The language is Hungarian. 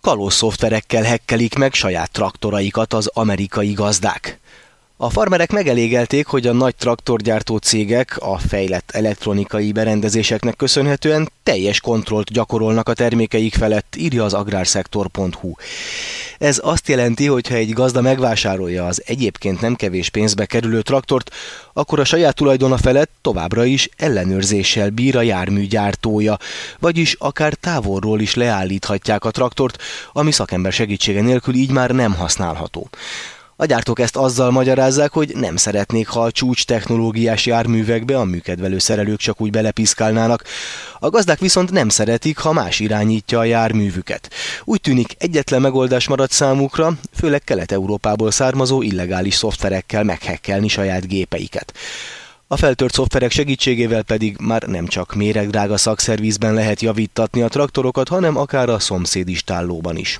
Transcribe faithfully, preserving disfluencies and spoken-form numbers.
kalóz szoftverekkel hekkelik meg saját traktoraikat az amerikai gazdák. A farmerek megelégelték, hogy a nagy traktorgyártó cégek a fejlett elektronikai berendezéseknek köszönhetően teljes kontrollt gyakorolnak a termékeik felett, írja az agrárszektor pont hu. Ez azt jelenti, hogy ha egy gazda megvásárolja az egyébként nem kevés pénzbe kerülő traktort, akkor a saját tulajdona felett továbbra is ellenőrzéssel bír a jármű gyártója, vagyis akár távolról is leállíthatják a traktort, ami szakember segítsége nélkül így már nem használható. A gyártók ezt azzal magyarázzák, hogy nem szeretnék, ha a csúcs technológiás járművekbe a műkedvelő szerelők csak úgy belepiszkálnának. A gazdák viszont nem szeretik, ha más irányítja a járművüket. Úgy tűnik, egyetlen megoldás maradt számukra, főleg Kelet-Európából származó illegális szoftverekkel meghekkelni saját gépeiket. A feltört szoftverek segítségével pedig már nem csak méregdrága szakszervizben lehet javíttatni a traktorokat, hanem akár a szomszédi stállóban is.